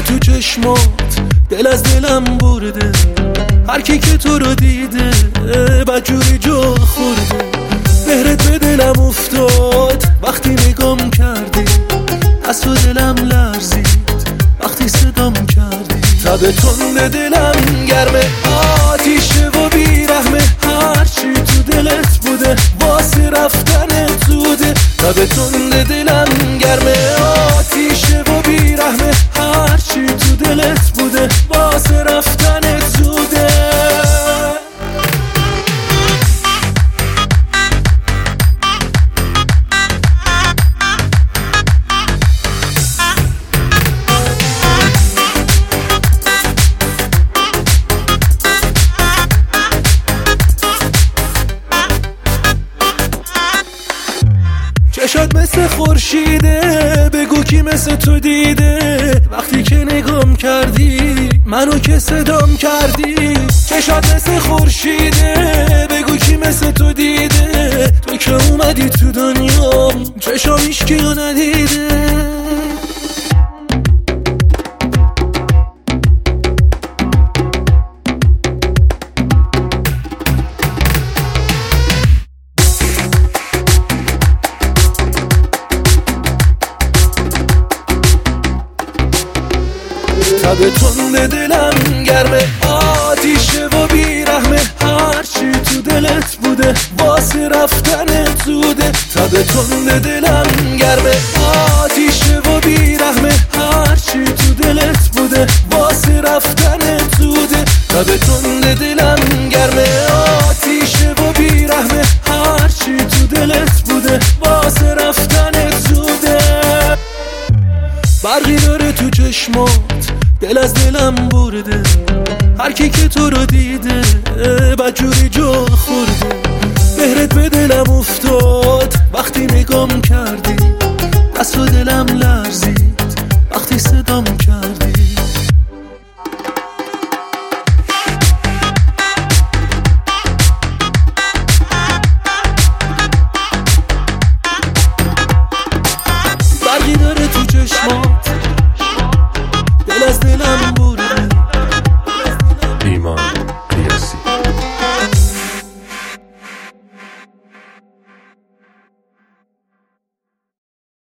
تو چشمات دل از دلم برده، هر کی که تو رو دیده بدجوری جا خورده. مهرت به دلم افتاد وقتی نگام کردی، از تو دلم لرزید وقتی صدام کردی. تب تند دلم گرمه آتیشه و بیرحمه، هرچی تو دلت بوده واسه رفتنت زوده. تب تند دلم گرمه آتیشه و بیرحمه، هرچی تو دلت بوده واسه رفتنت زوده. چشات مثل خورشیده، بگو کی مثل تو دیده. وقتی که نگام کردی منو که صدام کردی. چشات مثل خورشیده، بگو کی مثل تو دیده. تو که اومدی تو دنیا چشام هیچکی رو ندیده. تب تند دلم گرمه آتیشه و بیرحمه، هرچی تو دلت بوده واسه رفتنت زوده. تب تند دلم گرمه آتیشه و بیرحمه، هرچی تو دلت بوده واسه رفتنت زوده. تب تند دلم گرمه آتیشه و بیرحمه، هرچی تو دلت بوده واسه رفتنت زوده. برقی داره تو چشمات دل از دلم برده، هر کی که تو رو دیده بدجوری جا خورده. مهرت به دلم افتاد